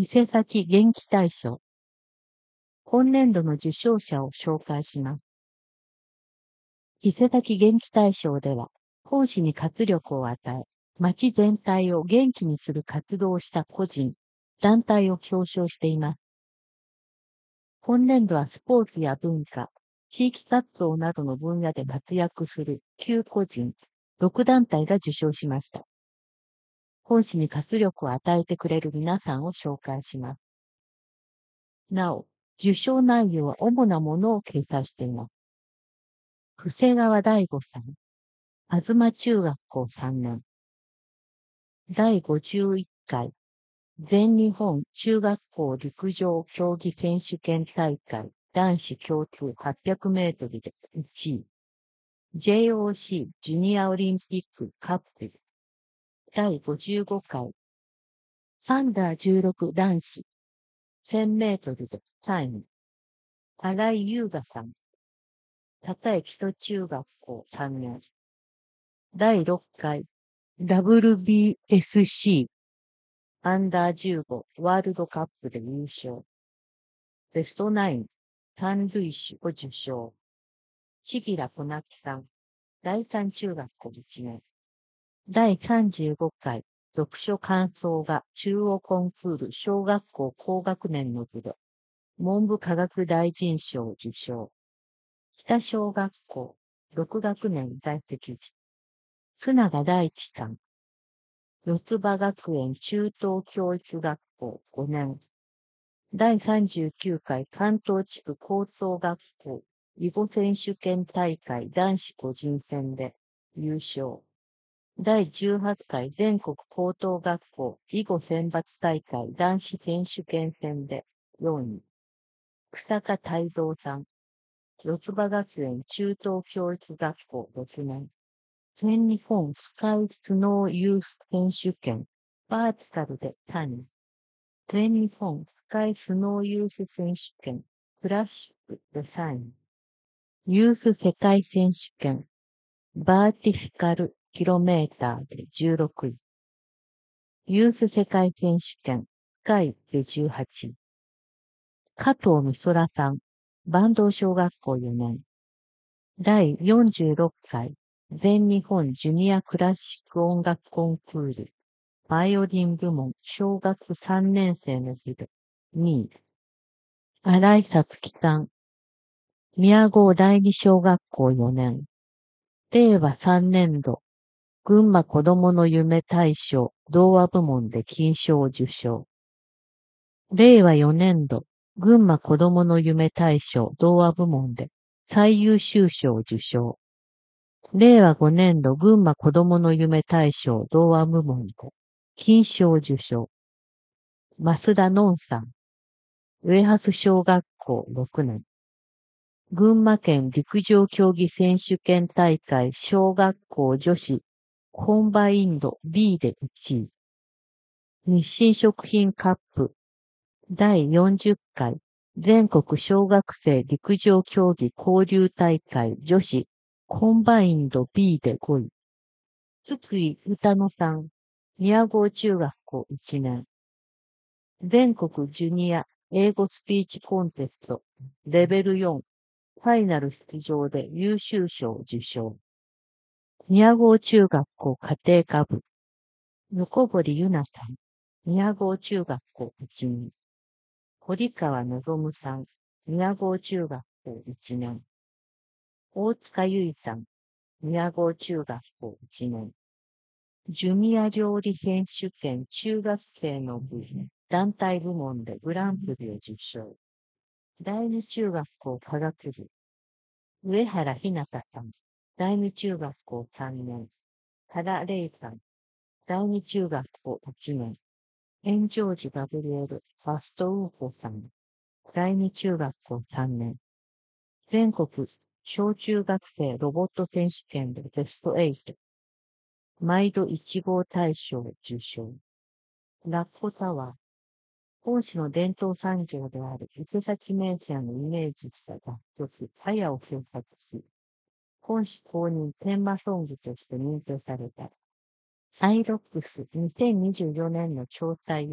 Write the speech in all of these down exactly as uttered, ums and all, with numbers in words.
伊勢崎元気大賞。今年度の受賞者を紹介します。伊勢崎元気大賞では、講師に活力を与え、町全体を元気にする活動をした個人、団体を表彰しています。今年度はスポーツや文化、地域活動などの分野で活躍するきゅう個人、ろく団体が受賞しました。講師に活力を与えてくれる皆さんを紹介します。なお、受賞内容は主なものを掲載しています。布施川大吾さん、東中学校さんねん。だいごじゅういっかい、全日本中学校陸上競技選手権大会男子共通はっぴゃくメートルでいちい。ジェイオーシー ジュニアオリンピックカップだいごじゅうごかい、アンダーじゅうろく男子せんメートルでさんい。新井優雅さん、高江基礎中学校さんねん。だいろっかい ダブリュービーエスシー アンダーじゅうごワールドカップで優勝。ベストナイン三塁手を受賞。千木小夏さん、だいさん中学校いちねん。だいさんじゅうごかい読書感想画中央コンクール小学校高学年の部で文部科学大臣賞を受賞。北小学校ろく学年在籍時。須永大地さん、四つ葉学園中等教育学校ごねん。だいさんじゅうきゅうかい関東地区高等学校囲碁選手権大会男子個人戦で優勝。だいじゅうはちかい全国高等学校囲碁選抜大会男子選手権戦でよんい。草加泰造さん、四つ葉学園中等教育学校ろくねん。全日本スカイスノーユース選手権バーティカルでさんい。全日本スカイスノーユース選手権クラシックでさんい。ユース世界選手権バーティフィカルキロメーターでじゅうろくい。ユース世界選手権スカイでじゅうはちい。加藤美空さん、坂東小学校よねん。だいよんじゅうろっかい全日本ジュニアクラシック音楽コンクールバイオリン部門小学さんねん生の部でにい。新井さつきさん、宮郷第二小学校よねん。れいわさんねんど、群馬子どもの夢大賞童話部門で金賞を受賞。れいわよねんど、群馬子どもの夢大賞童話部門で最優秀賞を受賞。れいわごねんど、群馬子どもの夢大賞童話部門で金賞を受賞。増田のんさん、上蓮小学校ろくねん。群馬県陸上競技選手権大会小学校女子コンバインド ビー でいちい。日清食品カップだいよんじゅっかい全国小学生陸上競技交流大会女子コンバインド ビー でごい。津久井歌乃さん、宮郷中学校いちねん。全国ジュニア英語スピーチコンテストレベルよんファイナル出場で優秀賞を受賞。宮郷中学校家庭科部。横堀ゆなさん。宮郷中学校いちねん。堀川のぞむさん。宮郷中学校いちねん。大塚ゆいさん。宮郷中学校いちねん。ジュニア料理選手権中学生の部団体部門でグランプリを受賞。第二中学校科学部。上原ひなたさん。第二中学校さんねん。原玲さん。第二中学校いちねん。炎上寺ガブリエル、ファストウーコさん。第二中学校さんねん。全国小中学生ロボット選手権でベストはち。毎度一号大賞を受賞。ラッコタワー。本市の伝統産業である伊勢崎名線をイメージした楽曲、あやを制作し、本市公認テーマソングとして認定された。アイロックスにせんにじゅうよねんの調査や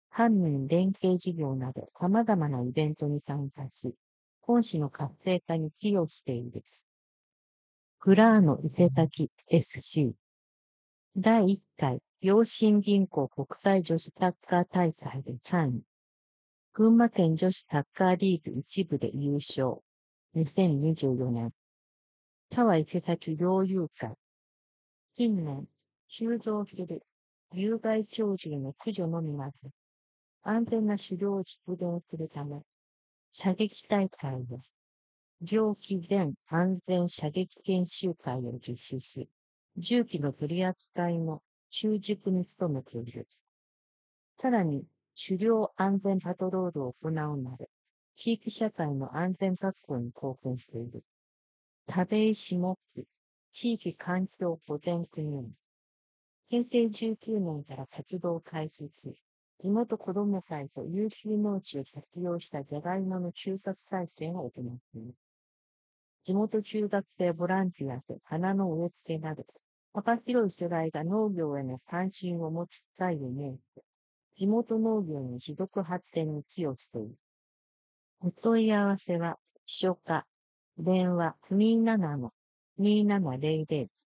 官民連携事業など様々なイベントに参加し、本市の活性化に寄与している。グラーノ伊勢崎 エスシー だいいっかい陽進銀行国際女子サッカー大会でさんい。群馬県女子サッカーリーグ一部で優勝。にせんにじゅうよねん。田は伊勢崎猟友会。近年、急増する有害鳥獣の駆除のみならず、安全な狩猟を実現するため、射撃大会で、猟機前安全射撃研修会を実施し、銃器の取り扱いの習熟に努めている。さらに、狩猟安全パトロールを行うなど、地域社会の安全確保に貢献している。田部井下区地域環境保全組合。平成じゅうきゅうねんから活動を開始し、地元子ども会と有給農地を活用したジャガイモの収穫体験を行っている。地元中学生ボランティアと花の植え付けなど、幅広い世代が農業への関心を持つ機会を設け、地元農業の持続発展に寄与している。お問い合わせは、秘書課、電話にーななのにーななぜろぜろ